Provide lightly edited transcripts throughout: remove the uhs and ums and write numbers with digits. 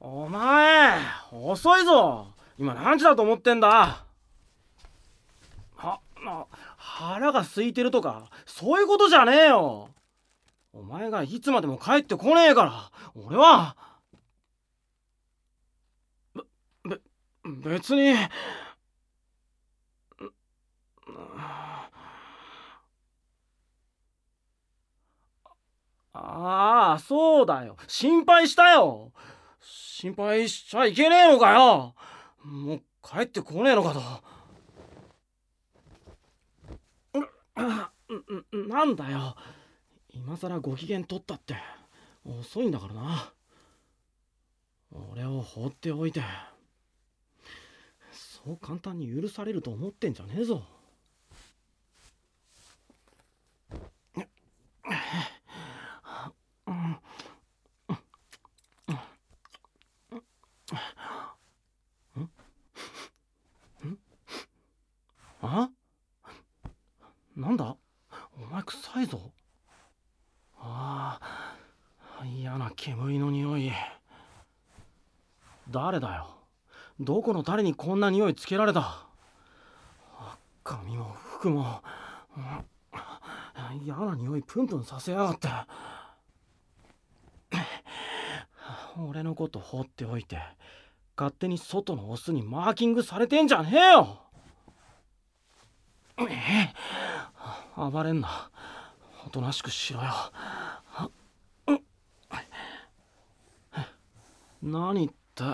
お前遅いぞ。今何時だと思ってんだ。腹が空いてるとかそういうことじゃねえよ。お前がいつまでも帰ってこねえから俺はべ別に。ああ、そうだよ。心配したよ。心配しちゃいけねえのかよ。もう帰ってこねえのかと。なんだよ。今さらご機嫌取ったって遅いんだからな。俺を放っておいてそう簡単に許されると思ってんじゃねえぞ。あ、なんだお前臭いぞ。ああ、嫌な煙の匂い。誰だよ。どこの誰にこんな匂いつけられた。髪も服も嫌な匂いプンプンさせやがって。俺のこと放っておいて勝手に外のオスにマーキングされてんじゃねえよ。暴れんな。おとなしくしろよ。何って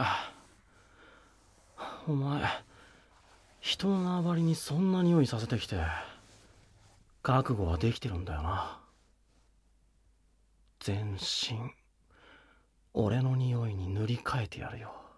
お前人の縄張りにそんな匂いさせてきて覚悟はできてるんだよな。全身俺の匂いに塗り替えてやるよ。